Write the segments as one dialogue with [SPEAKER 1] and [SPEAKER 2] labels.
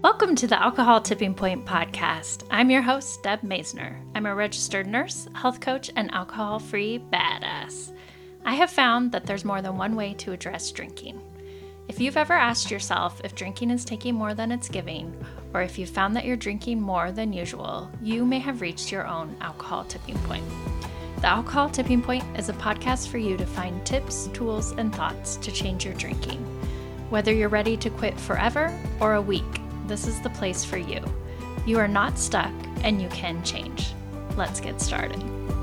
[SPEAKER 1] Welcome to the Alcohol Tipping Point podcast. I'm your host, Deb Maisner. I'm a registered nurse, health coach, and alcohol-free badass. I have found that there's more than one way to address drinking. If you've ever asked yourself if drinking is taking more than it's giving, or if you've found that you're drinking more than usual, you may have reached your own alcohol tipping point. The Alcohol Tipping Point is a podcast for you to find tips, tools, and thoughts to change your drinking. Whether you're ready to quit forever or a week, this is the place for you. You are not stuck and you can change. Let's get started.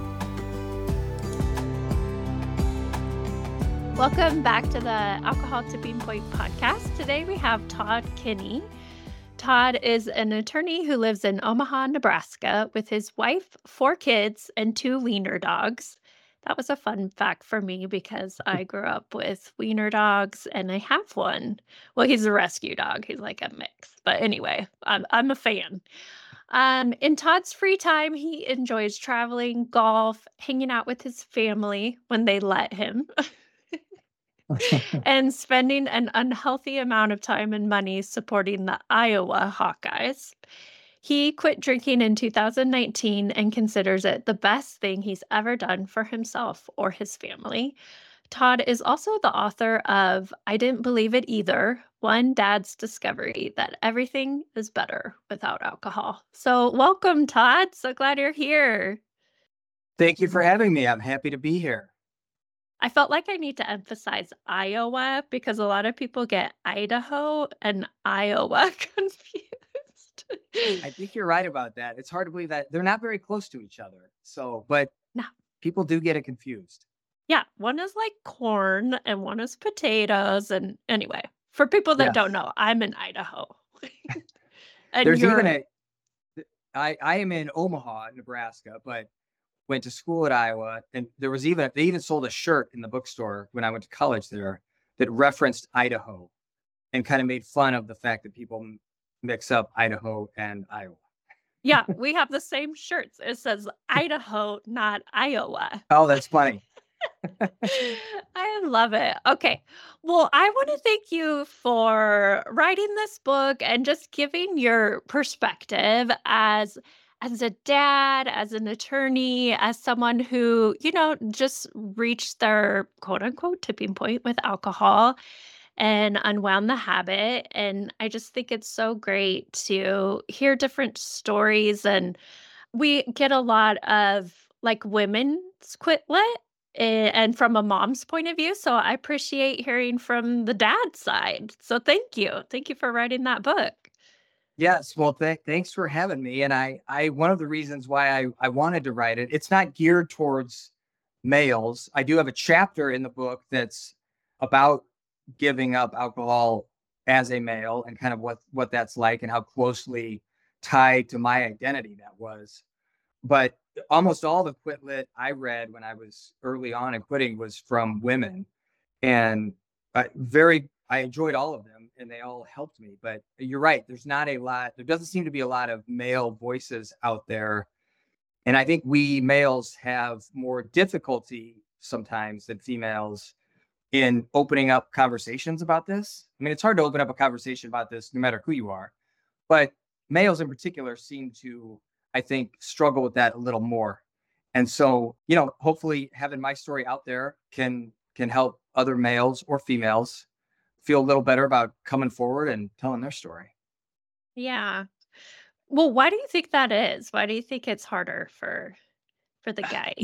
[SPEAKER 1] Welcome back to the Alcohol Tipping Point podcast. Today we have Todd Kinney. Todd is an attorney who lives in Omaha, Nebraska with his wife, 4 kids, and 2 wiener dogs. That was a fun fact for me because I grew up with wiener dogs and I have one. Well, he's a rescue dog. He's like a mix. But anyway, I'm a fan. In Todd's free time, he enjoys traveling, golf, hanging out with his family when they let him, and spending an unhealthy amount of time and money supporting the Iowa Hawkeyes. He quit drinking in 2019 and considers it the best thing he's ever done for himself or his family. Todd is also the author of I Didn't Believe It Either, One Dad's Discovery That Everything is Better Without Alcohol. So welcome, Todd. So glad you're here.
[SPEAKER 2] Thank you for having me. I'm happy to be here.
[SPEAKER 1] I felt like I need to emphasize Iowa because a lot of people get Idaho and Iowa confused.
[SPEAKER 2] I think you're right about that. It's hard to believe that they're not very close to each other. But
[SPEAKER 1] No.
[SPEAKER 2] People do get it confused.
[SPEAKER 1] Yeah, one is like corn and one is potatoes. And anyway, for people that don't know, I'm in Idaho. And
[SPEAKER 2] There's even I am in Omaha, Nebraska, but went to school at Iowa. And they even sold a shirt in the bookstore when I went to college there that referenced Idaho and kind of made fun of the fact that people mix up Idaho and Iowa.
[SPEAKER 1] Yeah, we have the same shirts. It says Idaho, not Iowa.
[SPEAKER 2] Oh, that's funny.
[SPEAKER 1] I love it. Okay. Well, I want to thank you for writing this book and just giving your perspective as a dad, as an attorney, as someone who, just reached their quote unquote tipping point with alcohol and unwound the habit. And I just think it's so great to hear different stories. And we get a lot of like women's quit lit and from a mom's point of view. So I appreciate hearing from the dad side. So thank you. Thank you for writing that book.
[SPEAKER 2] Yes. Well, thanks for having me. And I one of the reasons why I wanted to write it, it's not geared towards males. I do have a chapter in the book that's about giving up alcohol as a male and kind of what that's like and how closely tied to my identity that was. But almost all the quit lit I read when I was early on in quitting was from women. And I enjoyed all of them and they all helped me. But you're right. There doesn't seem to be a lot of male voices out there. And I think we males have more difficulty sometimes than females in opening up conversations about this. I mean, it's hard to open up a conversation about this no matter who you are, but males in particular seem to, I think, struggle with that a little more. And so, hopefully having my story out there can help other males or females feel a little better about coming forward and telling their story.
[SPEAKER 1] Yeah. Well, why do you think that is? Why do you think it's harder for the guy?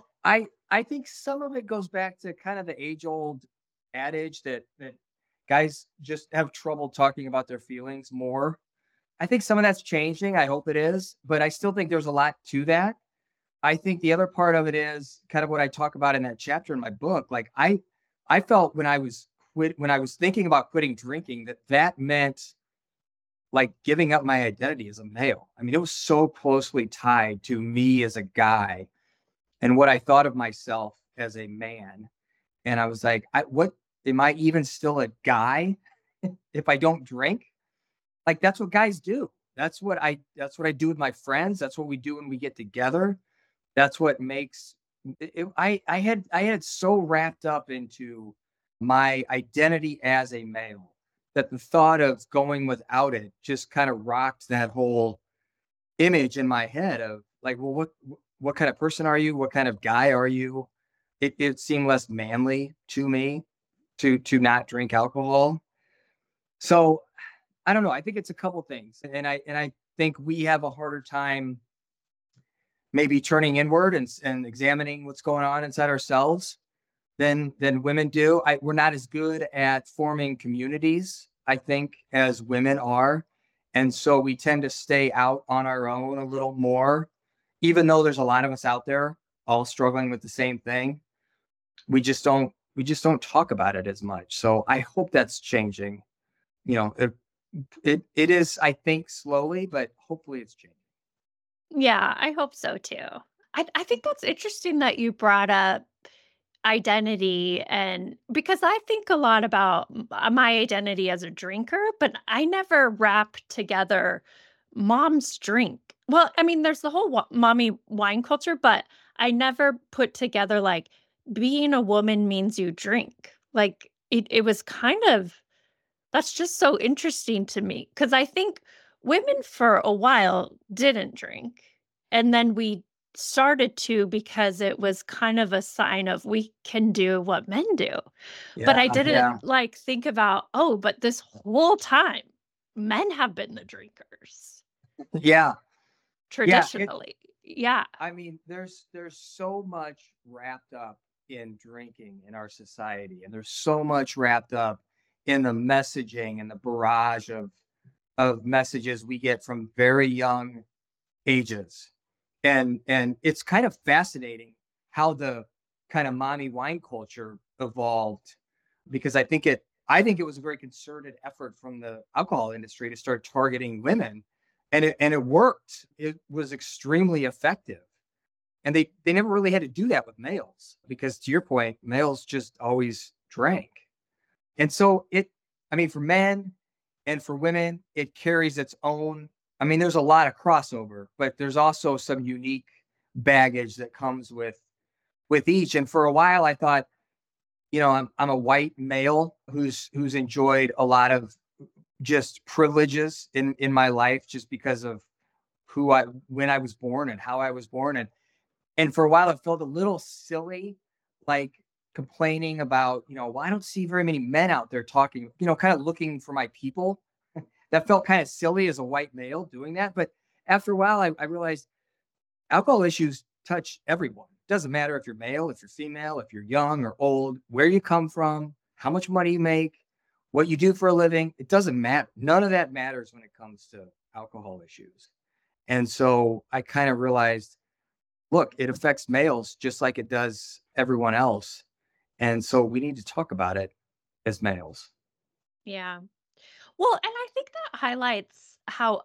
[SPEAKER 2] I think some of it goes back to kind of the age-old adage that guys just have trouble talking about their feelings more. I think some of that's changing. I hope it is, but I still think there's a lot to that. I think the other part of it is kind of what I talk about in that chapter in my book. Like I felt when I was thinking about quitting drinking, that meant like giving up my identity as a male. I mean, it was so closely tied to me as a guy and what I thought of myself as a man. And I was like, what am I even still a guy if I don't drink? Like, that's what guys do. That's what I do with my friends. That's what we do when we get together. That's what makes it. I had so wrapped up into my identity as a male that the thought of going without it just kind of rocked that whole image in my head of like, well, what kind of person are you? What kind of guy are you? It seemed less manly to me to not drink alcohol. So I don't know. I think it's a couple things, and I think we have a harder time maybe turning inward and examining what's going on inside ourselves than women do. We're not as good at forming communities, I think, as women are. And so we tend to stay out on our own a little more, even though there's a lot of us out there all struggling with the same thing. We just don't talk about it as much. So I hope that's changing. You know, it is, I think, slowly, but hopefully it's changing.
[SPEAKER 1] Yeah, I hope so too. I think that's interesting that you brought up identity, and because I think a lot about my identity as a drinker, but I never wrap together mom's drink. Well, I mean, there's the whole mommy wine culture, but I never put together like being a woman means you drink. Like it was kind of that's just so interesting to me because I think women for a while didn't drink. And then we started to because it was kind of a sign of we can do what men do. But
[SPEAKER 2] Yeah,
[SPEAKER 1] I didn't
[SPEAKER 2] yeah,
[SPEAKER 1] like think about, oh, but this whole time men have been the drinkers
[SPEAKER 2] yeah, yeah.
[SPEAKER 1] traditionally. Yeah.
[SPEAKER 2] I mean, there's so much wrapped up in drinking in our society, and there's so much wrapped up in the messaging and the barrage of messages we get from very young ages. And it's kind of fascinating how the kind of mommy wine culture evolved because I think it was a very concerted effort from the alcohol industry to start targeting women, and it worked. It was extremely effective, and they never really had to do that with males because, to your point, males just always drank. And so I mean, for men and for women, it carries its own. I mean, there's a lot of crossover, but there's also some unique baggage that comes with each. And for a while, I thought, I'm a white male who's enjoyed a lot of just privileges in my life just because of when I was born and how I was born. And for a while, it felt a little silly, like complaining about, well, I don't see very many men out there talking, kind of looking for my people. That felt kind of silly as a white male doing that. But after a while, I realized alcohol issues touch everyone. It doesn't matter if you're male, if you're female, if you're young or old, where you come from, how much money you make, what you do for a living. It doesn't matter. None of that matters when it comes to alcohol issues. And so I kind of realized, look, it affects males just like it does everyone else. And so we need to talk about it as males.
[SPEAKER 1] Yeah. Well, and I think that highlights how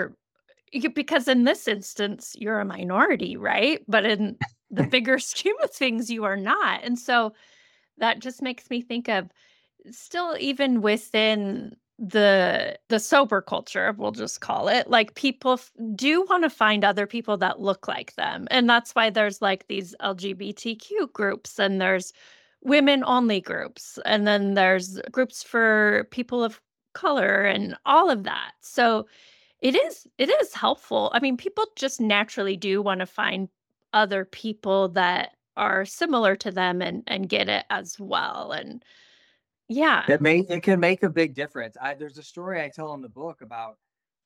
[SPEAKER 1] because in this instance, you're a minority, right? But in the bigger scheme of things, you are not. And so that just makes me think of still even within the sober culture, we'll just call it, like people do want to find other people that look like them. And that's why there's like these LGBTQ groups and there's women only groups and then there's groups for people of color and all of that. So it is helpful. I mean, people just naturally do want to find other people that are similar to them and get it as well. And yeah.
[SPEAKER 2] It can make a big difference. There's a story I tell in the book about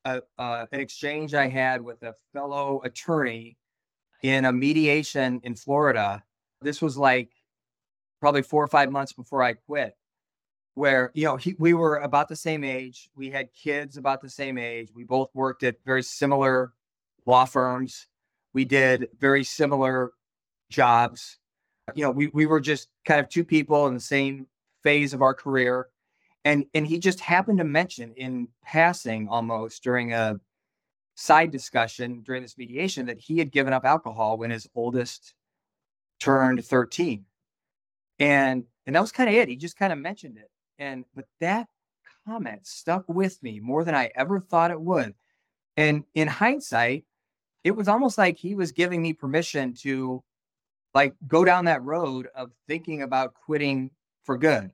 [SPEAKER 2] an exchange I had with a fellow attorney in a mediation in Florida. This was like probably 4 or 5 months before I quit, where we were about the same age. We had kids about the same age. We both worked at very similar law firms. We did very similar jobs. We were just kind of two people in the same phase of our career. And he just happened to mention in passing almost during a side discussion during this mediation that he had given up alcohol when his oldest turned 13. And that was kind of it. He just kind of mentioned it. But that comment stuck with me more than I ever thought it would. And in hindsight, it was almost like he was giving me permission to like go down that road of thinking about quitting for good.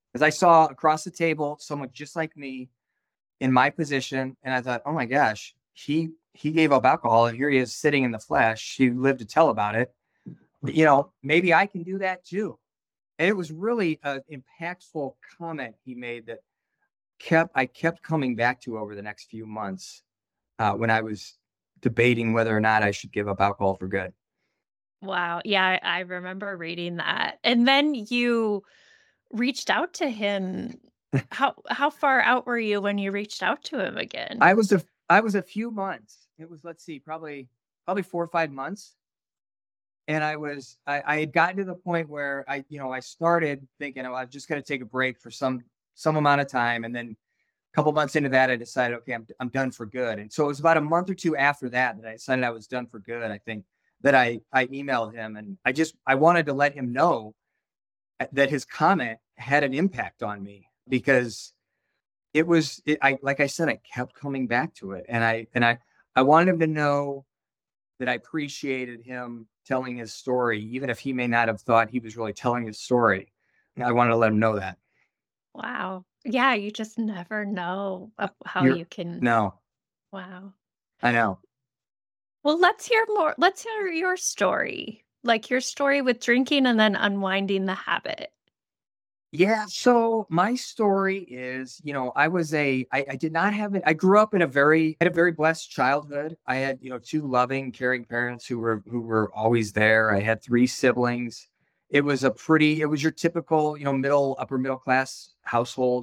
[SPEAKER 2] Because I saw across the table someone just like me in my position, and I thought, oh my gosh, he gave up alcohol, and here he is sitting in the flesh. He lived to tell about it. Maybe I can do that too. And it was really an impactful comment he made that I kept coming back to over the next few months when I was debating whether or not I should give up alcohol for good.
[SPEAKER 1] Wow. Yeah, I remember reading that. And then you reached out to him. How far out were you when you reached out to him again?
[SPEAKER 2] I was a few months. It was, let's see, probably 4 or 5 months. And I had gotten to the point where I started thinking, oh, I'm just going to take a break for some amount of time. And then a couple months into that, I decided, okay, I'm done for good. And so it was about a month or two after that I decided I was done for good. I think that I emailed him, and I wanted to let him know that his comment had an impact on me, because like I said, I kept coming back to it, and I wanted him to know that I appreciated him telling his story, even if he may not have thought he was really telling his story. I wanted to let him know that.
[SPEAKER 1] Wow. Yeah, you just never know of how
[SPEAKER 2] You're
[SPEAKER 1] you can.
[SPEAKER 2] No,
[SPEAKER 1] Wow.
[SPEAKER 2] I know.
[SPEAKER 1] Well, let's hear more. Let's hear your story. Like your story with drinking and then unwinding the habit.
[SPEAKER 2] Yeah, so my story is, I did not have it. I grew up had a very blessed childhood. I had, two loving, caring parents who were always there. I had three siblings. It was your typical, upper middle class household.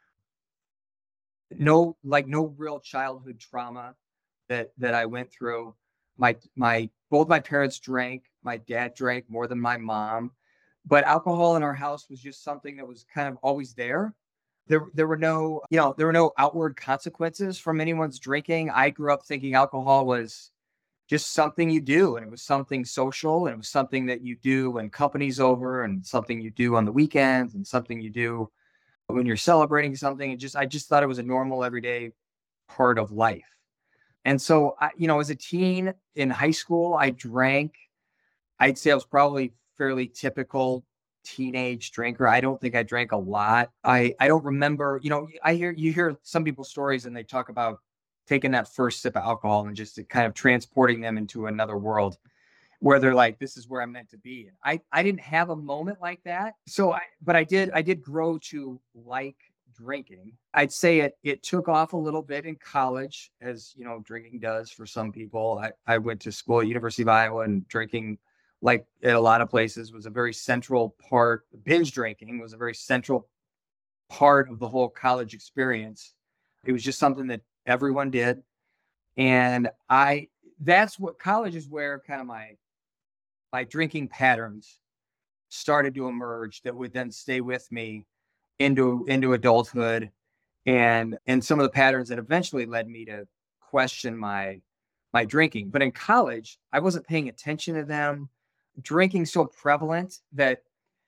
[SPEAKER 2] No real childhood trauma that I went through. Both my parents drank. My dad drank more than my mom, but alcohol in our house was just something that was kind of always there. There were no outward consequences from anyone's drinking. I grew up thinking alcohol was just something you do, and it was something social, and it was something that you do when company's over, and something you do on the weekends, and something you do when you're celebrating something. I just thought it was a normal everyday part of life. And so as a teen in high school, I drank. I'd say I was probably fairly typical teenage drinker. I don't think I drank a lot. I don't remember, you hear some people's stories, and they talk about taking that first sip of alcohol and just kind of transporting them into another world where they're like, this is where I'm meant to be. I didn't have a moment like that. But I did grow to like drinking. I'd say it took off a little bit in college, as drinking does for some people. I went to school at University of Iowa, and drinking, like at a lot of places, was a very central part. Binge drinking was a very central part of the whole college experience. It was just something that everyone did. And that's what college is, where kind of my drinking patterns started to emerge that would then stay with me into adulthood, and some of the patterns that eventually led me to question my drinking. But in college, I wasn't paying attention to them. Drinking so prevalent that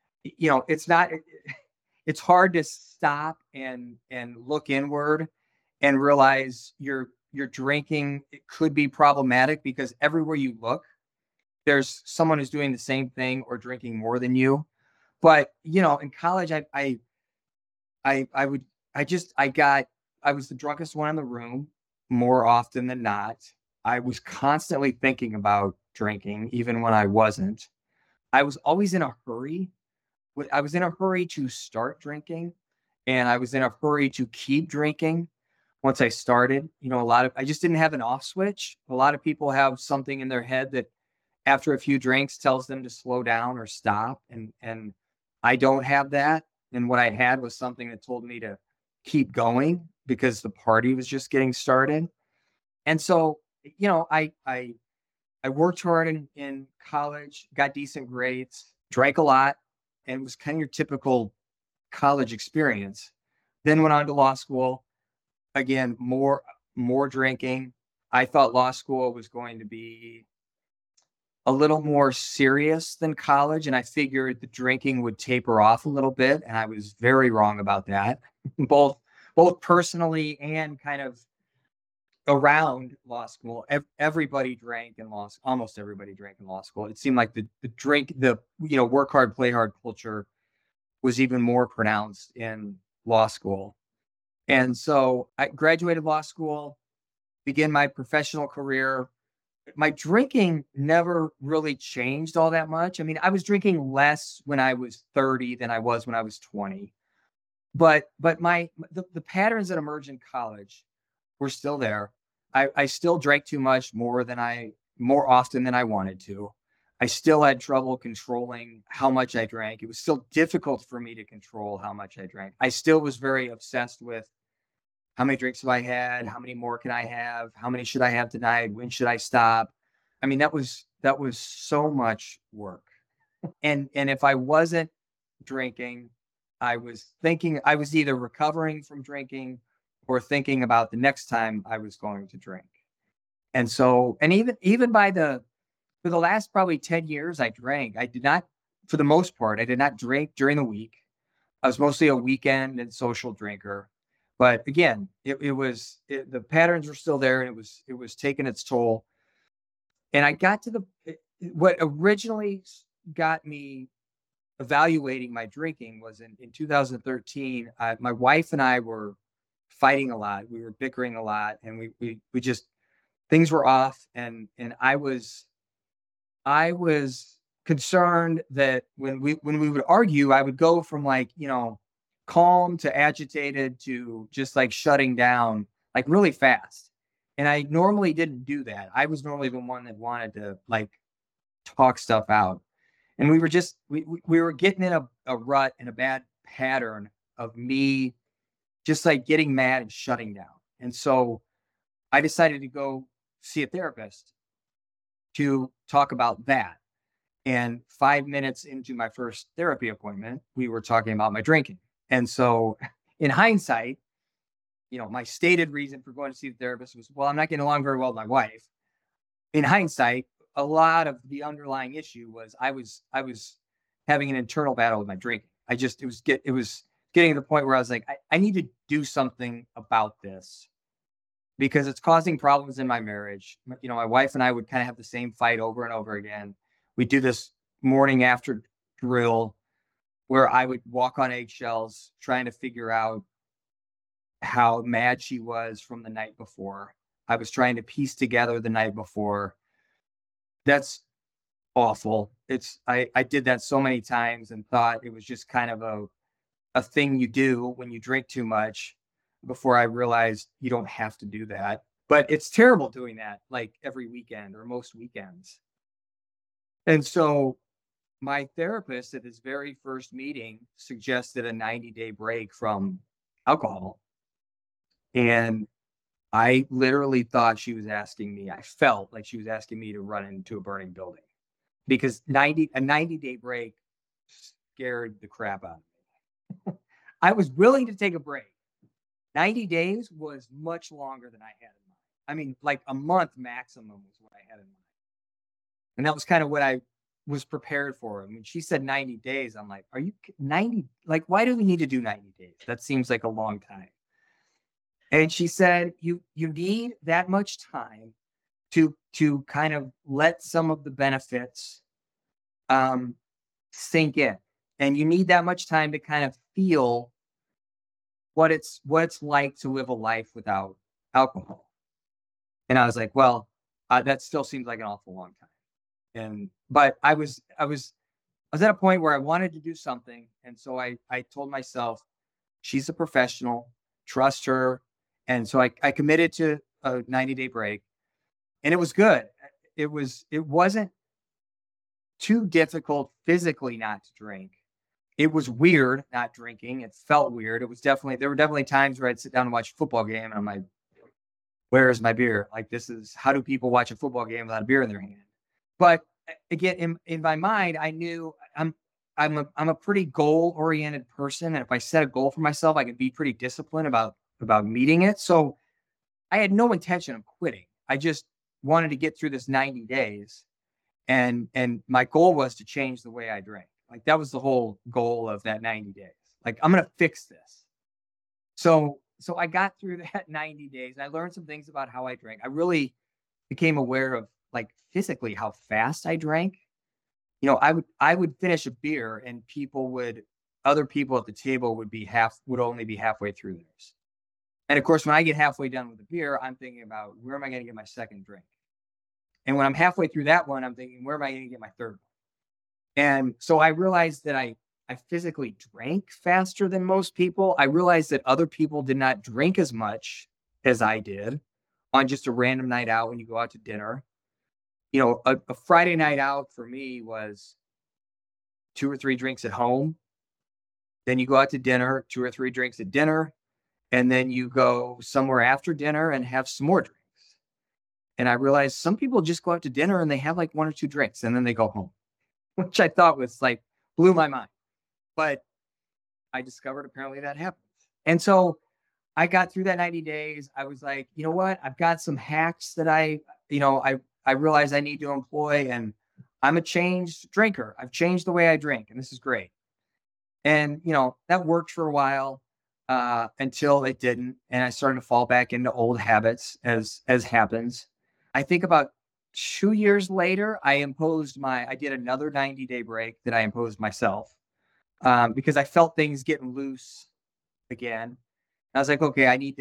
[SPEAKER 2] it's hard to stop and look inward and realize your drinking, it could be problematic, because everywhere you look, there's someone who's doing the same thing or drinking more than you. But in college, I would I just I was the drunkest one in the room more often than not. I was constantly thinking about drinking, even when I wasn't. I was always in a hurry. I was in a hurry to start drinking, and I was in a hurry to keep drinking once I started. I just didn't have an off switch. A lot of people have something in their head that after a few drinks tells them to slow down or stop, and I don't have that. And what I had was something that told me to keep going, because the party was just getting started. And so, I worked hard in college, got decent grades, drank a lot, and was kind of your typical college experience. Then went on to law school. Again, more drinking. I thought law school was going to be a little more serious than college, and I figured the drinking would taper off a little bit, and I was very wrong about that, both personally and kind of around law school. Everybody drank in law school. Almost everybody drank in law school. It seemed like the work hard, play hard culture was even more pronounced in law school. And so I graduated law school, began my professional career. My drinking never really changed all that much. I mean, I was drinking less when I was 30 than I was when I was 20. But the patterns that emerged in college were still there. I still drank too much more often than I wanted to. I still had trouble controlling how much I drank. It was still difficult for me to control how much I drank. I still was very obsessed with how many drinks have I had? How many more can I have? How many should I have tonight? When should I stop? I mean, that was so much work. And if I wasn't drinking, I was either recovering from drinking or thinking about the next time I was going to drink. And so, and even for the last probably 10 years, I drank. I did not, for the most part, I did not drink during the week. I was mostly a weekend and social drinker. But again, the patterns were still there, and it was taking its toll. And I got to what originally got me evaluating my drinking was in 2013. My wife and I were fighting a lot. We were bickering a lot, and we just things were off. And I was concerned that when we would argue, I would go from like calm to agitated to just like shutting down like really fast. And I normally didn't do that. I was normally the one that wanted to like talk stuff out. And we were getting in a rut and a bad pattern of me just like getting mad and shutting down. And so I decided to go see a therapist to talk about that. And 5 minutes into my first therapy appointment, we were talking about my drinking. And so in hindsight, my stated reason for going to see the therapist was, well, I'm not getting along very well with my wife. In hindsight, a lot of the underlying issue was I was having an internal battle with my drinking. It was getting to the point where I was like, I need to do something about this because it's causing problems in my marriage. My wife and I would kind of have the same fight over and over again. We do this morning after drill where I would walk on eggshells trying to figure out how mad she was from the night before. I was trying to piece together the night before. That's awful. I did that so many times and thought it was just kind of a thing you do when you drink too much before I realized you don't have to do that. But it's terrible doing that like every weekend or most weekends. And so my therapist at his very first meeting suggested a 90-day break from alcohol. And I literally thought she was asking me, I felt like she was asking me to run into a burning building because a 90-day break scared the crap out of me. I was willing to take a break. 90 days was much longer than I had in mind. I mean, like a month maximum was what I had in mind. And that was kind of what I was prepared for. I mean, she said 90 days. I'm like, are you 90? Like, why do we need to do 90 days? That seems like a long time. And she said, you need that much time to kind of let some of the benefits sink in. And you need that much time to kind of feel what it's like to live a life without alcohol. And I was like, well, that still seems like an awful long time. But I was at a point where I wanted to do something. And so I told myself, she's a professional, trust her. And so I committed to a 90-day break, and it was good. It wasn't too difficult physically not to drink. It was weird not drinking. It felt weird. There were definitely times where I'd sit down and watch a football game and I'm like, where is my beer? Like, how do people watch a football game without a beer in their hand? But again, in my mind, I knew I'm a pretty goal oriented person. And if I set a goal for myself, I can be pretty disciplined about meeting it. So I had no intention of quitting. I just wanted to get through this 90 days. And my goal was to change the way I drank. Like that was the whole goal of that 90 days. Like, I'm going to fix this. So I got through that 90 days and I learned some things about how I drank. I really became aware of like physically how fast I drank. I would finish a beer and people would other people at the table would only be halfway through theirs. And of course, when I get halfway done with the beer, I'm thinking about where am I going to get my second drink? And when I'm halfway through that one, I'm thinking, where am I going to get my third one? And so I realized that I physically drank faster than most people. I realized that other people did not drink as much as I did on just a random night out when you go out to dinner. You know, a Friday night out for me was 2 or 3 drinks at home. Then you go out to dinner, 2 or 3 drinks at dinner, and then you go somewhere after dinner and have some more drinks. And I realized some people just go out to dinner and they have like 1 or 2 drinks and then they go home, which I thought was like blew my mind. But I discovered apparently that happens. And so I got through that 90 days. I was like, you know what? I've got some hacks that I realize I need to employ, and I'm a changed drinker. I've changed the way I drink, and this is great. And, that worked for a while until it didn't. And I started to fall back into old habits as happens. I think about 2 years later, I did another 90-day break that I imposed myself because I felt things getting loose again. I was like, okay, I need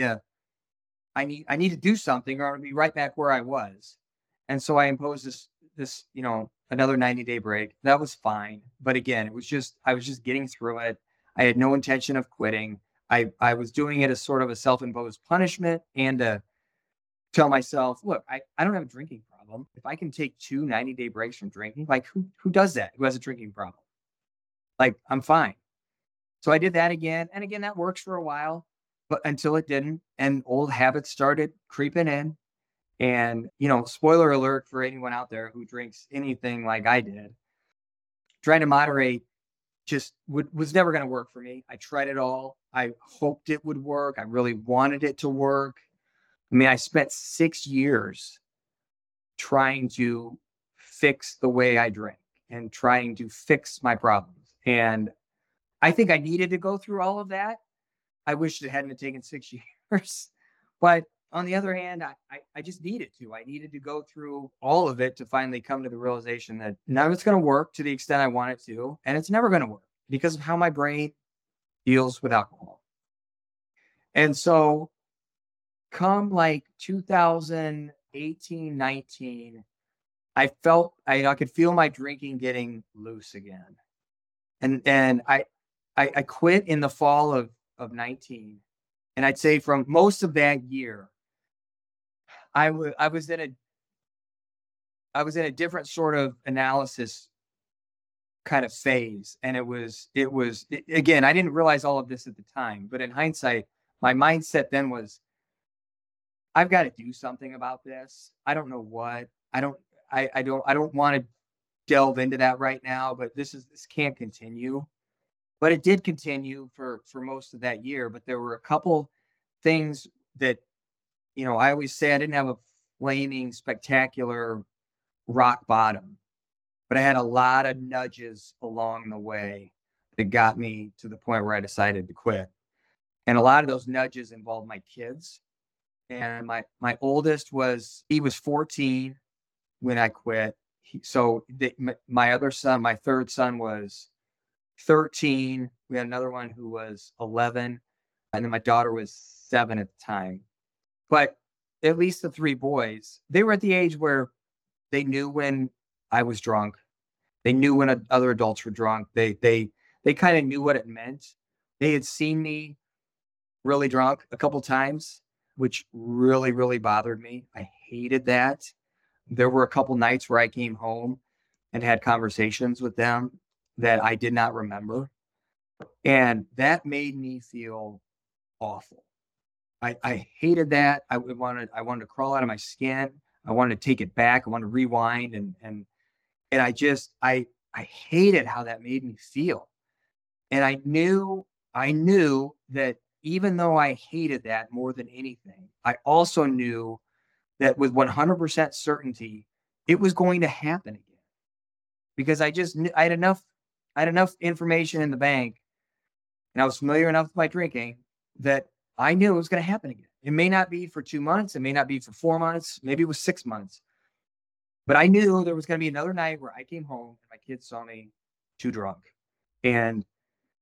[SPEAKER 2] to do something or I'm going to be right back where I was. And so I imposed this, another 90-day break. That was fine. But again, I was just getting through it. I had no intention of quitting. I was doing it as sort of a self-imposed punishment and to tell myself, look, I don't have a drinking problem. If I can take 2 90-day breaks from drinking, like who does that? Who has a drinking problem? Like, I'm fine. So I did that again. And again, that works for a while, but until it didn't. And old habits started creeping in. And, spoiler alert for anyone out there who drinks anything like I did, trying to moderate just was never going to work for me. I tried it all. I hoped it would work. I really wanted it to work. I mean, I spent 6 years trying to fix the way I drink and trying to fix my problems. And I think I needed to go through all of that. I wish it hadn't taken 6 years. But on the other hand, I just needed to. I needed to go through all of it to finally come to the realization that none of it's going to work to the extent I want it to. And it's never going to work because of how my brain deals with alcohol. And so come like 2018, 19, I felt I could feel my drinking getting loose again. And I quit in the fall of 19. And I'd say from most of that year, I was in a different sort of analysis kind of phase. And again, I didn't realize all of this at the time, but in hindsight, my mindset then was, I've got to do something about this. I don't know what. I don't want to delve into that right now, but this can't continue. But it did continue for most of that year. But there were a couple things that, I always say I didn't have a flaming, spectacular rock bottom, but I had a lot of nudges along the way that got me to the point where I decided to quit. And a lot of those nudges involved my kids. And my oldest he was 14 when I quit. My other son, my third son, was 13. We had another one who was 11. And then my daughter was 7 at the time. But at least the 3 boys, they were at the age where they knew when I was drunk. They knew when other adults were drunk. They kind of knew what it meant. They had seen me really drunk a couple times, which really, really bothered me. I hated that. There were a couple nights where I came home and had conversations with them that I did not remember. And that made me feel awful. I hated that. I wanted to crawl out of my skin. I wanted to take it back. I wanted to rewind and I hated how that made me feel. And I knew that even though I hated that more than anything, I also knew that with 100% certainty, it was going to happen again. Because I had enough information in the bank and I was familiar enough with my drinking that I knew it was going to happen again. It may not be for 2 months. It may not be for 4 months. Maybe it was 6 months. But I knew there was going to be another night where I came home and my kids saw me too drunk. And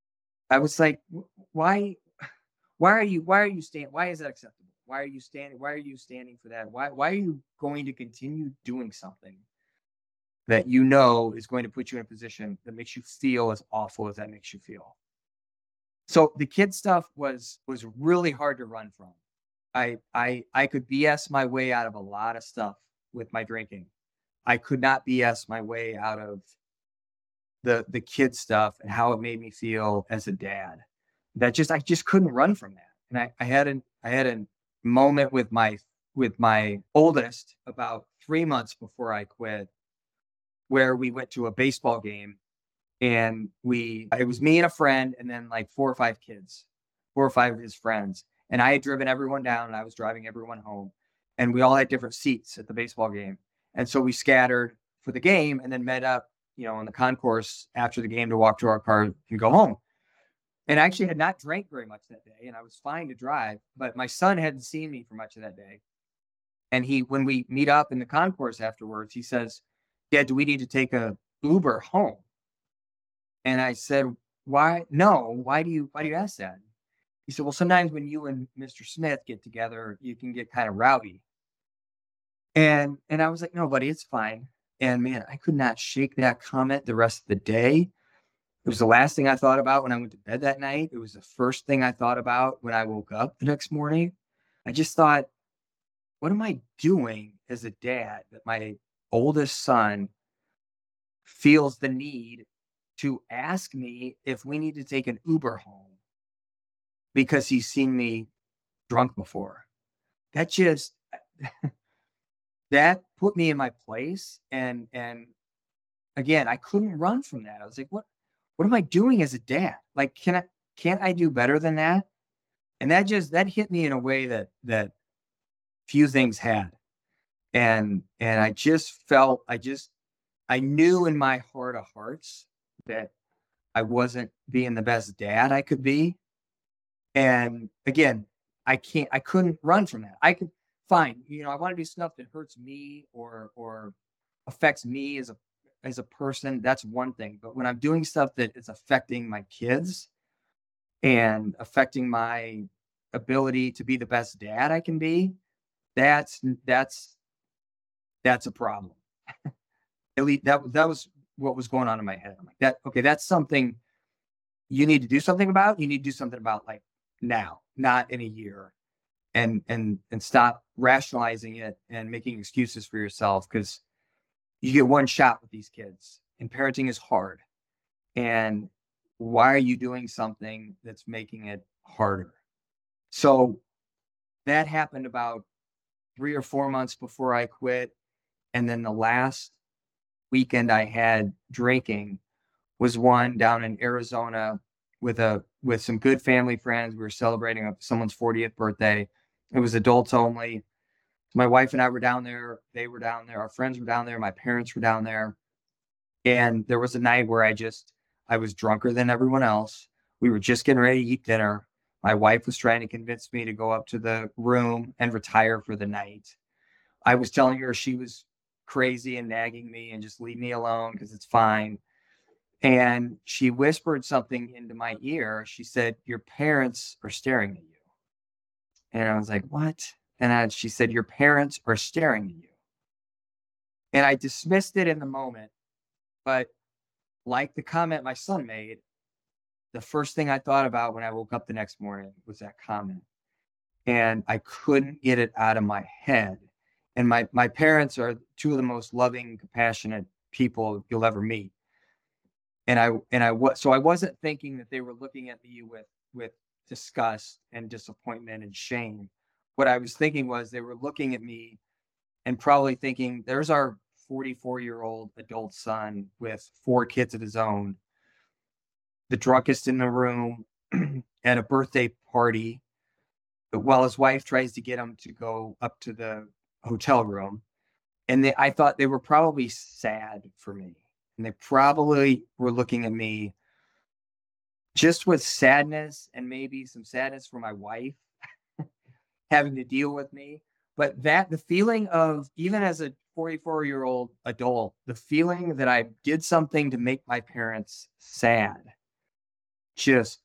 [SPEAKER 2] I was like, why, why are you standing? Why is that acceptable? Why are you standing? Why are you standing for that? Why are you going to continue doing something that you know is going to put you in a position that makes you feel as awful as that makes you feel? So the kid stuff was really hard to run from. I could BS my way out of a lot of stuff with my drinking. I could not BS my way out of the kid stuff and how it made me feel as a dad. I just couldn't run from that. And I had a moment with my oldest about 3 months before I quit, where we went to a baseball game, and we it was me and a friend and then like 4 or 5 kids, 4 or 5 of his friends. And I had driven everyone down and I was driving everyone home. And we all had different seats at the baseball game. And so we scattered for the game and then met up, in the concourse after the game to walk to our car and go home. And I actually had not drank very much that day and I was fine to drive, but my son hadn't seen me for much of that day. And when we meet up in the concourse afterwards, he says, "Dad, do we need to take a Uber home?" And I said, "Why? No. Why do you ask that?" He said, "Well, sometimes when you and Mr. Smith get together, you can get kind of rowdy." And I was like, "No, buddy, it's fine." And man, I could not shake that comment the rest of the day. It was the last thing I thought about when I went to bed that night. It was the first thing I thought about when I woke up the next morning. I just thought, what am I doing as a dad that my oldest son feels the need to ask me if we need to take an Uber home because he's seen me drunk before? That just that put me in my place. And again, I couldn't run from that. I was like, what am I doing as a dad? Like, can't I do better than that? And that hit me in a way that few things had. And I just felt I knew in my heart of hearts that I wasn't being the best dad I could be. And again, I couldn't run from that. I could fine, I want to do stuff that hurts me or affects me as a person. That's one thing. But when I'm doing stuff that is affecting my kids and affecting my ability to be the best dad I can be, that's that's that's a problem. At least that was what was going on in my head. I'm like, that okay, that's something you need to do something about. You need to do something about like now, not in a year. And stop rationalizing it and making excuses for yourself, because you get one shot with these kids and parenting is hard. And why are you doing something that's making it harder? So that happened about 3 or 4 months before I quit. And then the last weekend I had drinking was one down in Arizona with some good family friends. We were celebrating someone's 40th birthday. It was adults only. My wife and I were down there. They were down there. Our friends were down there. My parents were down there. And there was a night where I was drunker than everyone else. We were just getting ready to eat dinner. My wife was trying to convince me to go up to the room and retire for the night. I was telling her she was crazy and nagging me and just leave me alone because it's fine. And she whispered something into my ear. She said, "Your parents are staring at you." And I was like, "What?" She said, "Your parents are staring at you." And I dismissed it in the moment. But like the comment my son made, the first thing I thought about when I woke up the next morning was that comment. And I couldn't get it out of my head. And my parents are two of the most loving, compassionate people you'll ever meet. So I wasn't thinking that they were looking at me with disgust and disappointment and shame. What I was thinking was they were looking at me and probably thinking, there's our 44-year-old adult son with 4 kids of his own, the drunkest in the room at a birthday party, while his wife tries to get him to go up to the hotel room. And I thought they were probably sad for me. And they probably were looking at me just with sadness and maybe some sadness for my wife having to deal with me. But the feeling of, even as a 44-year-old adult, the feeling that I did something to make my parents sad just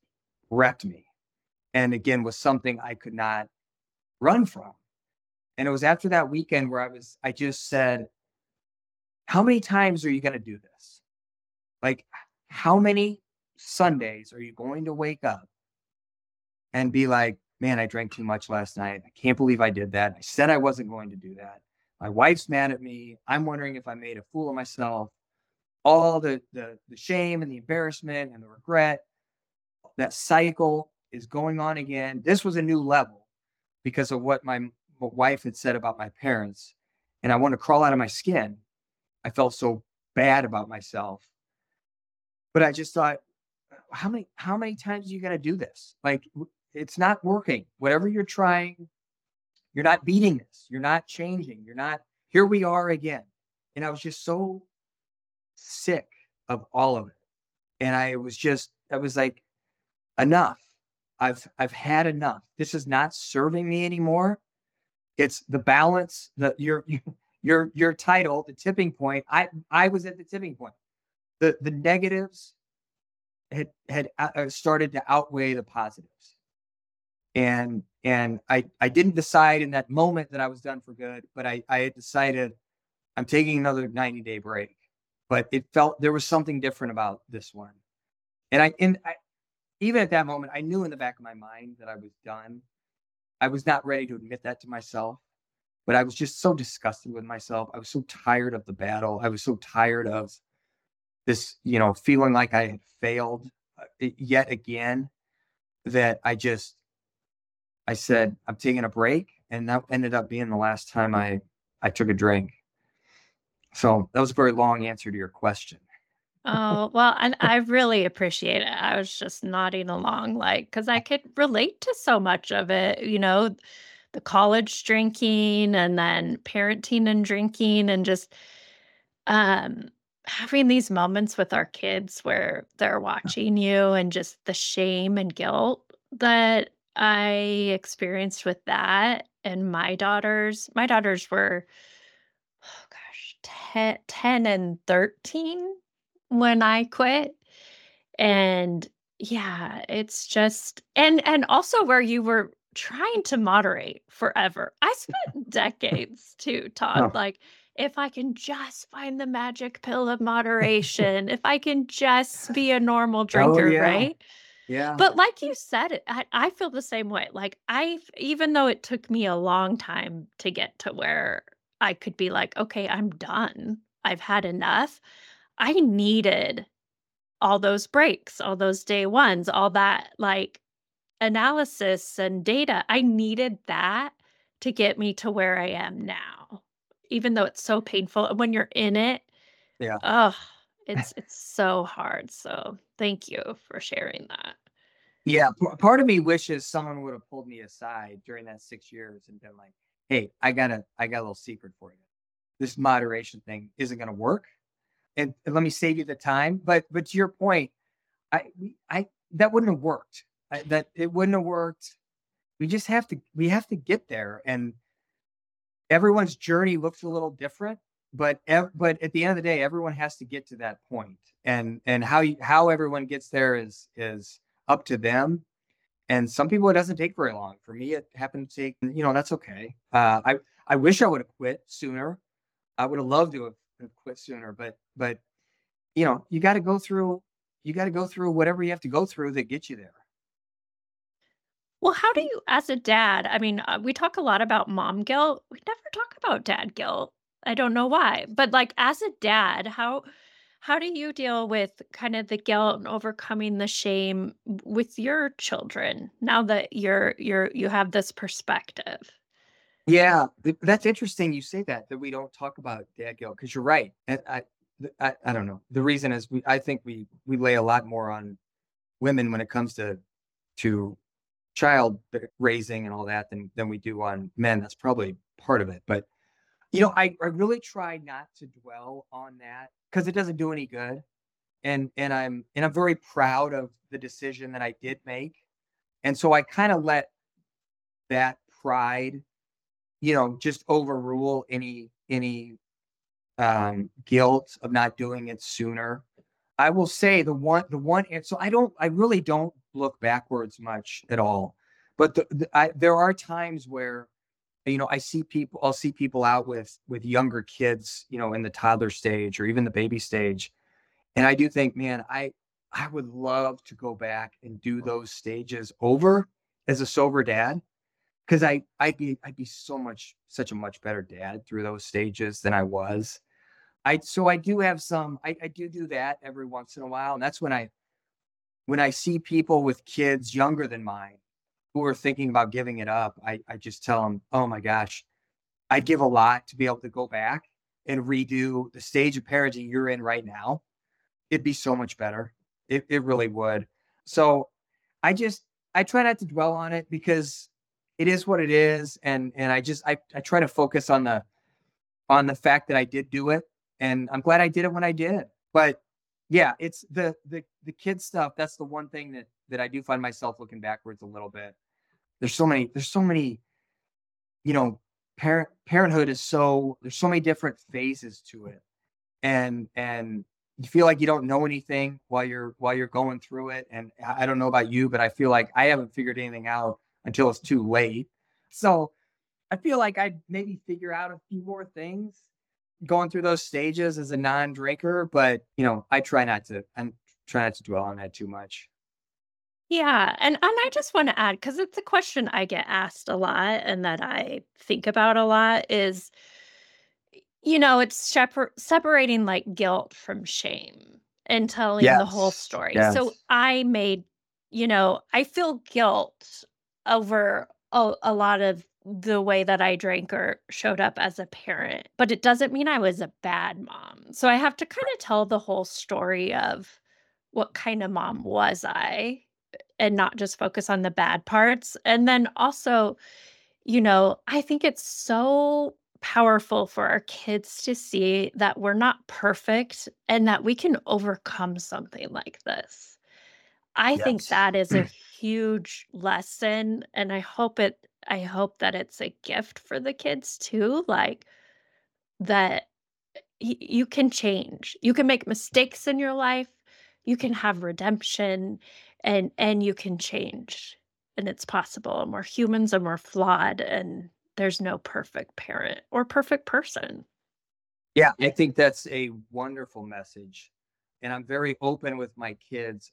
[SPEAKER 2] wrecked me. And again, was something I could not run from. And it was after that weekend where I just said, how many times are you going to do this? Like, how many Sundays are you going to wake up and be like, man, I drank too much last night. I can't believe I did that. I said I wasn't going to do that. My wife's mad at me. I'm wondering if I made a fool of myself. All the shame and the embarrassment and the regret, that cycle is going on again. This was a new level because of what my wife had said about my parents. And I wanted to crawl out of my skin. I felt so bad about myself. But I just thought, how many times are you going to do this? Like, it's not working. Whatever you're trying, you're not beating this. You're not changing. You're not, here we are again. And I was just so sick of all of it. And I was like, enough. I've had enough. This is not serving me anymore. It's the balance that your title, the tipping point. I was at the tipping point. The negatives had started to outweigh the positives. And I didn't decide in that moment that I was done for good, but I had decided I'm taking another 90-day break. But it felt there was something different about this one. And I even at that moment, I knew in the back of my mind that I was done. I was not ready to admit that to myself, but I was just so disgusted with myself. I was so tired of the battle. I was so tired of this, feeling like I had failed yet again, that I said, I'm taking a break. And that ended up being the last time I took a drink. So that was a very long answer to your question.
[SPEAKER 1] Oh, well, and I really appreciate it. I was just nodding along, like, because I could relate to so much of it, the college drinking and then parenting and drinking and just um having these moments with our kids where they're watching you and just the shame and guilt that I experienced with that. And my daughters were, oh gosh, 10 and 13 when I quit. And yeah, it's just and also where you were trying to moderate forever. I spent decades to Todd,
[SPEAKER 2] Oh,
[SPEAKER 1] like, if I can just find the magic pill of moderation, if I can just be a normal
[SPEAKER 2] oh
[SPEAKER 1] drinker,
[SPEAKER 2] yeah.
[SPEAKER 1] right?
[SPEAKER 2] Yeah.
[SPEAKER 1] But like you said, I feel the same way. Like, even though it took me a long time to get to where I could be like, "Okay, I'm done. I've had enough." I needed all those breaks, all those day ones, all that, like, analysis and data. I needed that to get me to where I am now, even though it's so painful. And when you're in it,
[SPEAKER 2] Yeah.
[SPEAKER 1] oh, it's so hard. So thank you for sharing that.
[SPEAKER 2] Yeah, part of me wishes someone would have pulled me aside during that 6 years and been like, "Hey, I got a little secret for you. This moderation thing isn't gonna work, and let me save you the time." But to your point, I that wouldn't have worked. That it wouldn't have worked. We have to get there, and everyone's journey looks a little different, but at the end of the day, everyone has to get to that point, and how everyone gets there is up to them. And some people, it doesn't take very long. For me, it happened to take, that's okay. I wish I would have quit sooner. I would have loved to have quit sooner, but you got to go through whatever you have to go through that gets you there.
[SPEAKER 1] Well, how do you, as a dad, I mean, we talk a lot about mom guilt. We never talk about dad guilt. I don't know why, but like as a dad, how do you deal with kind of the guilt and overcoming the shame with your children now that you have this perspective?
[SPEAKER 2] Yeah, that's interesting. You say that we don't talk about dad guilt because you're right. And I don't know. The reason is I think we lay a lot more on women when it comes to child raising and all that than we do on men. That's probably part of it. But I really try not to dwell on that because it doesn't do any good. And I'm very proud of the decision that I did make. And so I kind of let that pride, just overrule any guilt of not doing it sooner. I will say the one, and so I really don't look backwards much at all. But there are times where, I'll see people out with younger kids, in the toddler stage or even the baby stage, and I do think, man, I would love to go back and do those stages over as a sober dad, because I'd be such a much better dad through those stages than I was. I do have I do that every once in a while, and that's when I see people with kids younger than mine who are thinking about giving it up. I just tell them, oh my gosh, I'd give a lot to be able to go back and redo the stage of parenting you're in right now. It'd be so much better. It really would. So I try not to dwell on it, because it is what it is. And I try to focus on the fact that I did do it. And I'm glad I did it when I did. But yeah, it's the kid stuff. That's the one thing that I do find myself looking backwards a little bit. There's so many, you know, parenthood is there's so many different phases to it. And you feel like you don't know anything while you're going through it. And I don't know about you, but I feel like I haven't figured anything out until it's too late. So I feel like I'd maybe figure out a few more things going through those stages as a non-drinker, but I try not to dwell on that too much.
[SPEAKER 1] Yeah, and I just wanna add, add because it's a question I get asked a lot and that I think about a lot is, it's separating, like, guilt from shame and telling the whole
[SPEAKER 2] Yes.
[SPEAKER 1] story. So
[SPEAKER 2] Yes.
[SPEAKER 1] I feel guilt over a lot of the way that I drank or showed up as a parent, but it doesn't mean I was a bad mom. So I have to kinda tell the whole story of what kind of mom was I, and not just focus on the bad parts. And then also, I think it's so powerful for our kids to see that we're not perfect and that we can overcome something like this. I think
[SPEAKER 2] Yes.
[SPEAKER 1] that is a huge lesson, and I hope that it's a gift for the kids too, like that you can change. You can make mistakes in your life. You can have redemption, and you can change. And it's possible. And we're humans and we're flawed, and there's no perfect parent or perfect person.
[SPEAKER 2] Yeah, I think that's a wonderful message. And I'm very open with my kids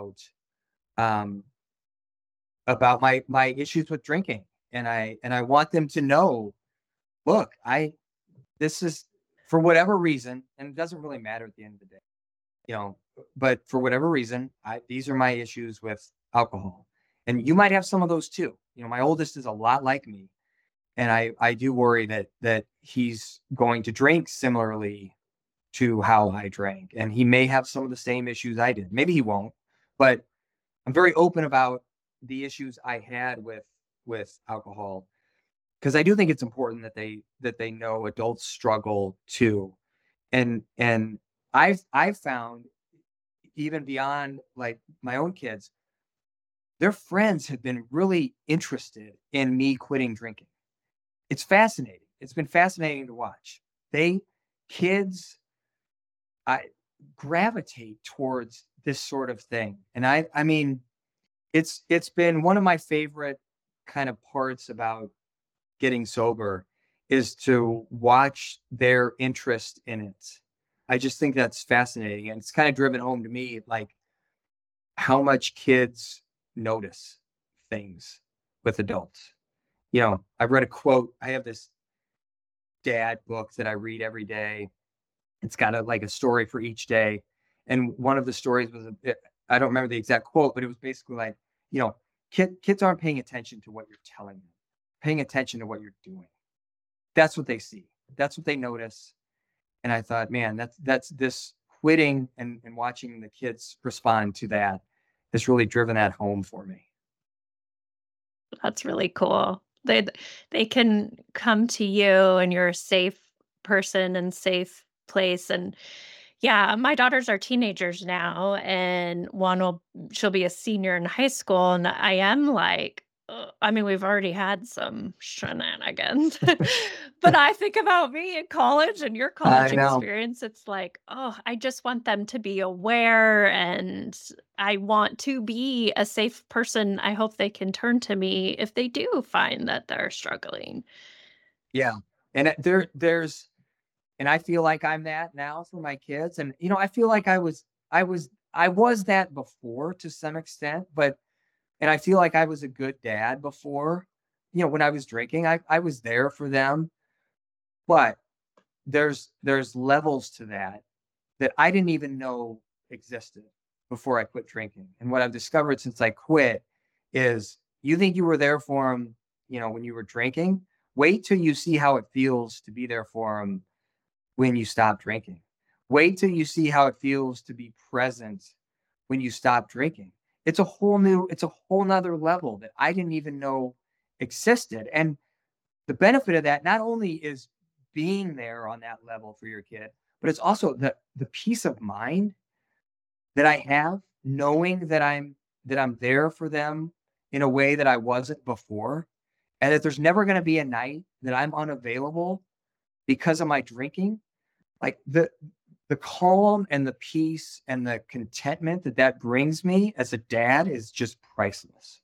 [SPEAKER 2] um about my issues with drinking. And I want them to know, look, I this is, for whatever reason, and it doesn't really matter at the end of the day, you know, but for whatever reason, these are my issues with alcohol. And you might have some of those too. My oldest is a lot like me, and I do worry that he's going to drink similarly to how I drank, and he may have some of the same issues I did. Maybe he won't, but I'm very open about the issues I had with alcohol, because I do think it's important that they know adults struggle too. And I've found, even beyond like my own kids, their friends have been really interested in me quitting drinking. It's fascinating. It's been fascinating to watch. They kids I gravitate towards this sort of thing. And I mean, it's been one of my favorite kind of parts about getting sober, is to watch their interest in it. I just think that's fascinating. And it's kind of driven home to me, like, how much kids notice things with adults. I've read a quote. I have this dad book that I read every day. It's got a story for each day. And one of the stories was, I don't remember the exact quote, but it was basically like, you know, kids aren't paying attention to what you're telling them, paying attention to what you're doing. That's what they see. That's what they notice. And I thought, man, that's this quitting and watching the kids respond to that has really driven that home for me.
[SPEAKER 1] That's really cool. They can come to you and you're a safe person and safe place. And yeah, my daughters are teenagers now, and she'll be a senior in high school, and I am like, I mean, we've already had some shenanigans, But I think about me in college and your
[SPEAKER 2] I
[SPEAKER 1] college
[SPEAKER 2] know.
[SPEAKER 1] experience, it's like, oh, I just want them to be aware and I want to be a safe person. I hope they can turn to me if they do find that they're struggling.
[SPEAKER 2] Yeah. And there's and I feel like I'm that now for my kids. And I feel like I was that before to some extent, but and I feel like I was a good dad before. When I was drinking, I was there for them, but there's levels to that I didn't even know existed before I quit drinking. And what I've discovered since I quit is you think you were there for them, when you were drinking. Wait till you see how it feels to be there for them when you stop drinking. Wait till you see how it feels to be present when you stop drinking. It's a whole nother level that I didn't even know existed. And the benefit of that not only is being there on that level for your kid, but it's also the peace of mind that I have knowing that I'm there for them in a way that I wasn't before, and that there's never going to be a night that I'm unavailable because of my drinking. Like the calm and the peace and the contentment that brings me as a dad is just priceless.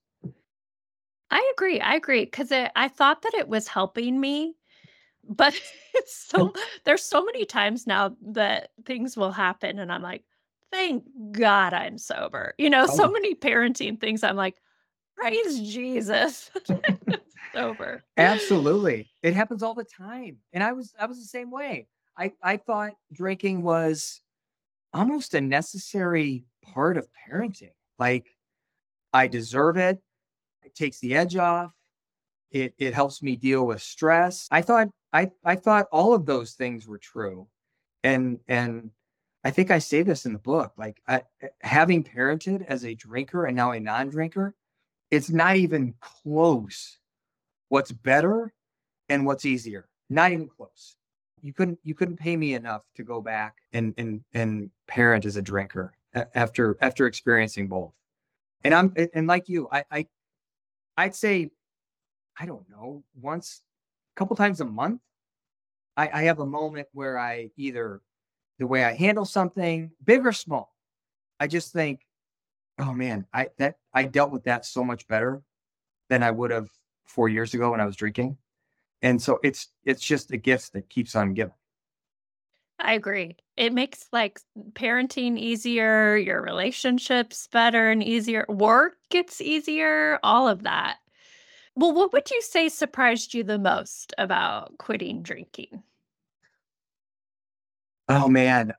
[SPEAKER 1] I agree. I agree because I thought that it was helping me, but it's there's so many times now that things will happen and I'm like, thank God I'm sober. So
[SPEAKER 2] Oh,
[SPEAKER 1] many parenting things I'm like, praise Jesus. Sober.
[SPEAKER 2] absolutely. It happens all the time. And I was the same way. I thought drinking was almost a necessary part of parenting. Like I deserve it. It takes the edge off. It helps me deal with stress. I thought all of those things were true. And I think I say this in the book. Like having parented as a drinker and now a non-drinker, it's not even close what's better and what's easier. Not even close. You couldn't pay me enough to go back and parent as a drinker after experiencing both. And like you, I'd say I don't know, once, a couple times a month, I have a moment where I either the way I handle something, big or small, I just think, oh man, I dealt with that so much better than I would have 4 years ago when I was drinking. And so it's just a gift that keeps on giving.
[SPEAKER 1] I agree. It makes parenting easier, your relationships better and easier, work gets easier, all of that. Well, what would you say surprised you the most about quitting drinking?
[SPEAKER 2] Oh man,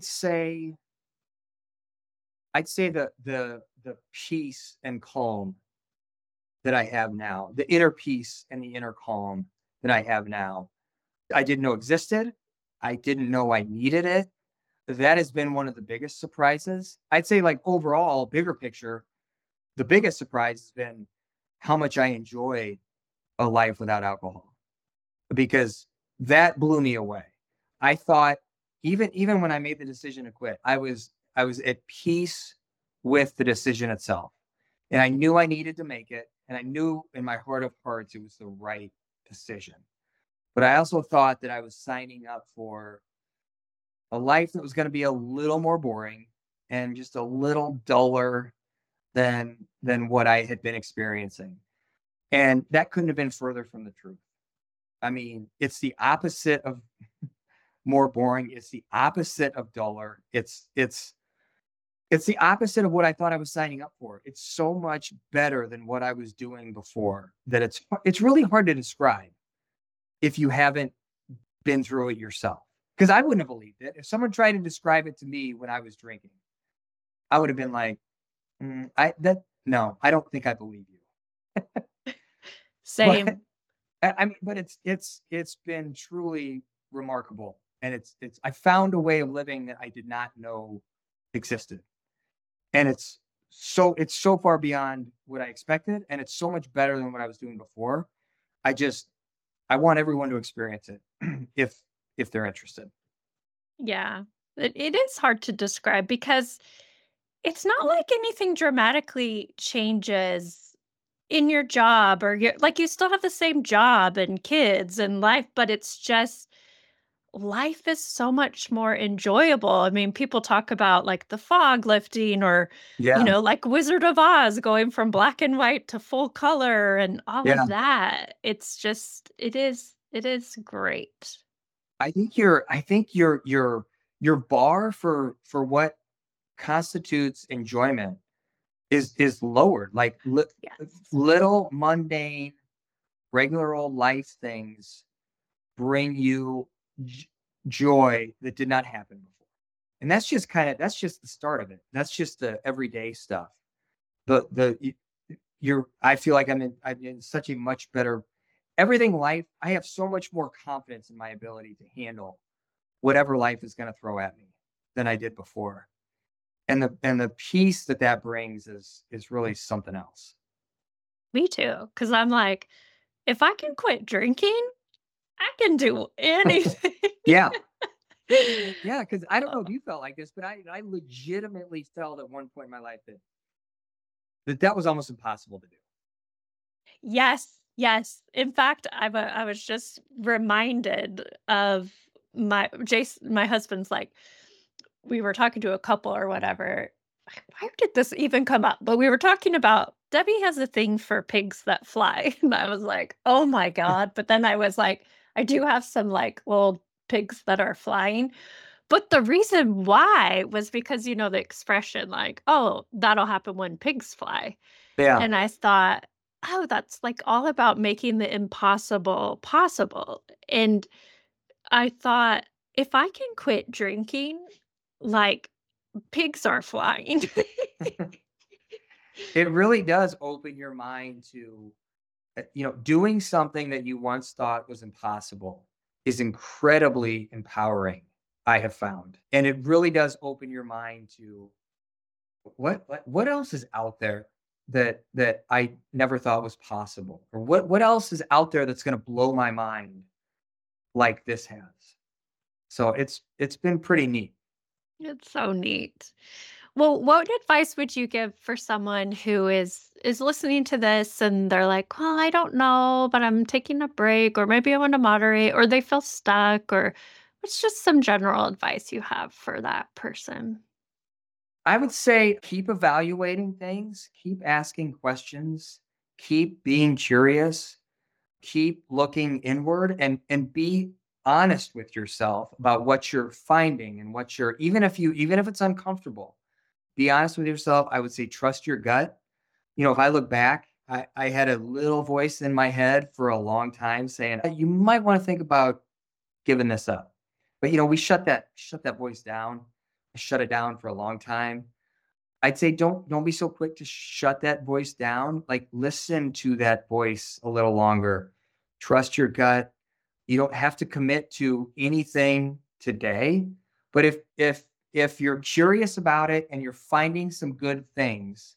[SPEAKER 2] I'd say the peace and calm that I have now, the inner peace and the inner calm that I have now, I didn't know existed. I didn't know I needed it. That has been one of the biggest surprises. I'd say, like, overall, bigger picture, the biggest surprise has been how much I enjoy a life without alcohol, because that blew me away. I thought even when I made the decision to quit, I was at peace with the decision itself. And I knew I needed to make it, and I knew in my heart of hearts it was the right decision. But I also thought that I was signing up for a life that was going to be a little more boring and just a little duller than what I had been experiencing. And that couldn't have been further from the truth. I mean, it's the opposite of more boring. It's the opposite of duller. It's the opposite of what I thought I was signing up for. It's so much better than what I was doing before that it's really hard to describe if you haven't been through it yourself. Because I wouldn't have believed it. If someone tried to describe it to me when I was drinking, I would have been like, I that no, I don't think I believe you. But
[SPEAKER 1] Same.
[SPEAKER 2] I mean, but it's been truly remarkable, and it's I found a way of living that I did not know existed, and it's so far beyond what I expected, and it's so much better than what I was doing before. I just I want everyone to experience it if if they're interested.
[SPEAKER 1] Yeah. It is hard to describe because it's not like anything dramatically changes in your job or you're like you still have the same job and kids and life, but it's just life is so much more enjoyable. I mean, people talk about like the fog lifting or,
[SPEAKER 2] Yeah.
[SPEAKER 1] like Wizard of Oz going from black and white to full color and all
[SPEAKER 2] Yeah.
[SPEAKER 1] of that. It's just, it is great.
[SPEAKER 2] I think your bar for what constitutes enjoyment is lowered. Like
[SPEAKER 1] Yes.
[SPEAKER 2] little mundane, regular old life things bring you j- joy that did not happen before. And that's just the start of it. That's just the everyday stuff. The you're I feel like I'm in such a much better everything life. I have so much more confidence in my ability to handle whatever life is going to throw at me than I did before. And the peace that that brings is really something else.
[SPEAKER 1] Me too. Cause I'm like, if I can quit drinking, I can do anything.
[SPEAKER 2] Yeah. Yeah, because I don't know if you felt like this, but I legitimately felt at one point in my life that was almost impossible to do.
[SPEAKER 1] Yes, yes. In fact, I was just reminded of my husband's like we were talking to a couple or whatever. Why did this even come up? But we were talking about Debbie has a thing for pigs that fly. And I was like, oh my God. But then I was like, I do have some like little pigs that are flying. But the reason why was because, the expression like, oh, that'll happen when pigs fly.
[SPEAKER 2] Yeah.
[SPEAKER 1] And I thought, "Oh, that's, like, all about making the impossible possible." And I thought, "If I can quit drinking, like, pigs are flying."
[SPEAKER 2] It really does open your mind to, doing something that you once thought was impossible is incredibly empowering, I have found. And it really does open your mind to what else is out there that I never thought was possible? Or what else is out there that's gonna blow my mind like this has? So it's been pretty neat.
[SPEAKER 1] It's so neat. Well, what advice would you give for someone who is listening to this and they're like, "Well, I don't know, but I'm taking a break, or maybe I want to moderate," or they feel stuck, or what's just some general advice you have for that person?
[SPEAKER 2] I would say keep evaluating things, keep asking questions, keep being curious, keep looking inward and be honest with yourself about what you're finding and what you're even if it's uncomfortable, be honest with yourself. I would say trust your gut. If I look back, I had a little voice in my head for a long time saying, you might want to think about giving this up. But we shut that voice down. I shut it down for a long time. I'd say don't be so quick to shut that voice down. Like listen to that voice a little longer. Trust your gut. You don't have to commit to anything today, but if you're curious about it and you're finding some good things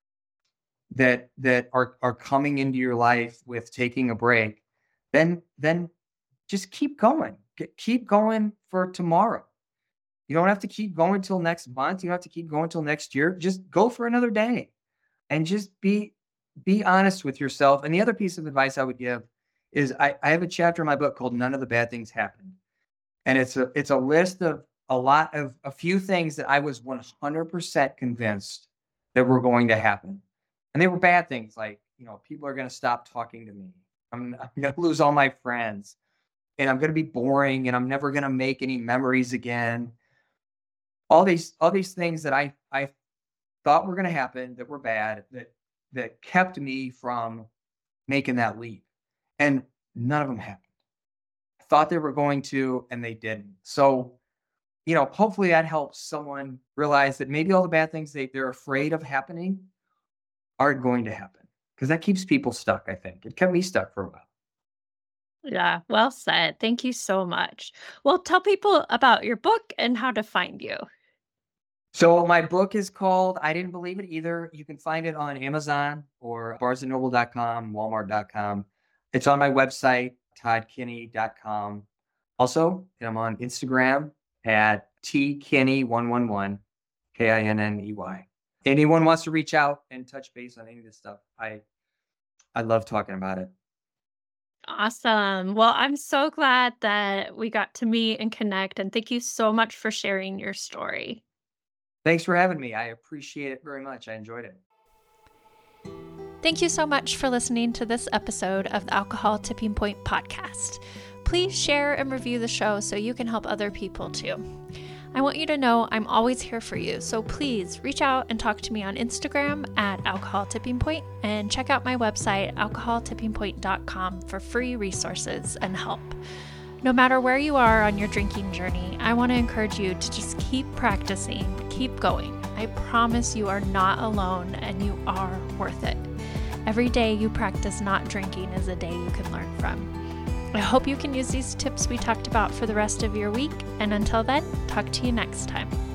[SPEAKER 2] that are coming into your life with taking a break, then just keep going. Keep going for tomorrow. You don't have to keep going till next month. You don't have to keep going till next year. Just go for another day and just be honest with yourself. And the other piece of advice I would give is I have a chapter in my book called None of the Bad Things Happened. And it's a list of a few things that I was 100% convinced that were going to happen. And they were bad things like, people are going to stop talking to me. I'm going to lose all my friends and I'm going to be boring and I'm never going to make any memories again. All these things that I thought were going to happen that were bad that kept me from making that leap. And none of them happened. I thought they were going to, and they didn't. So, hopefully that helps someone realize that maybe all the bad things they're afraid of happening aren't going to happen. Because that keeps people stuck, I think. It kept me stuck for a while.
[SPEAKER 1] Yeah, well said. Thank you so much. Well, tell people about your book and how to find you.
[SPEAKER 2] So my book is called I Didn't Believe It Either. You can find it on Amazon or barnesandnoble.com, walmart.com. It's on my website, toddkinney.com. Also, I'm on Instagram at tkinney111, Kinney. Anyone wants to reach out and touch base on any of this stuff, I love talking about it.
[SPEAKER 1] Awesome. Well, I'm so glad that we got to meet and connect, and thank you so much for sharing your story.
[SPEAKER 2] Thanks for having me. I appreciate it very much. I enjoyed it.
[SPEAKER 1] Thank you so much for listening to this episode of the Alcohol Tipping Point podcast. Please share and review the show so you can help other people too. I want you to know I'm always here for you, so please reach out and talk to me on Instagram at Alcohol Tipping Point, and check out my website, alcoholtippingpoint.com, for free resources and help. No matter where you are on your drinking journey, I want to encourage you to just keep practicing, keep going. I promise you are not alone and you are worth it. Every day you practice not drinking is a day you can learn from. I hope you can use these tips we talked about for the rest of your week, and until then, talk to you next time.